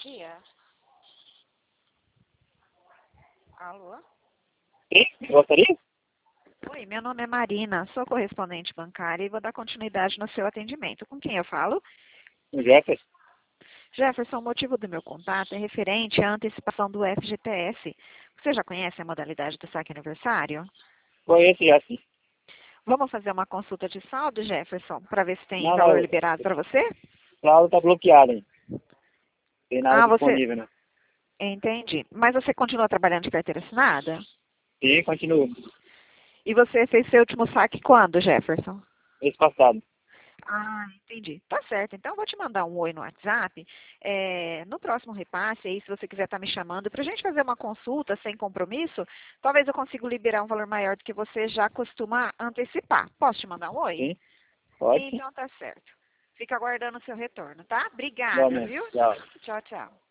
dia. Alô? Sim, gostaria? Oi, meu nome é Marina, sou correspondente bancária e vou dar continuidade no seu atendimento. Com quem eu falo? O Jefferson? Jefferson, o motivo do meu contato é referente à antecipação do FGTS. Você já conhece a modalidade do saque aniversário? Conheço já, sim. Vamos fazer uma consulta de saldo, Jefferson, para ver se tem Não, valor não, liberado para você? a aula tá bloqueada, hein? Tem nada Ah, você... disponível, né? Entendi. Mas você continua trabalhando de carteira assinada? Sim, continuo. E você fez seu último saque quando, Jefferson? Mês passado. Ah, entendi. Tá certo. Então, eu vou te mandar um oi no WhatsApp. No próximo repasse, aí, se você quiser estar me chamando, para a gente fazer uma consulta sem compromisso, talvez eu consiga liberar um valor maior do que você já costuma antecipar. Posso te mandar um oi? Sim, pode sim. Então, tá certo. Fica aguardando o seu retorno, tá? Obrigada, Igualmente. viu? Tchau. Tchau, tchau.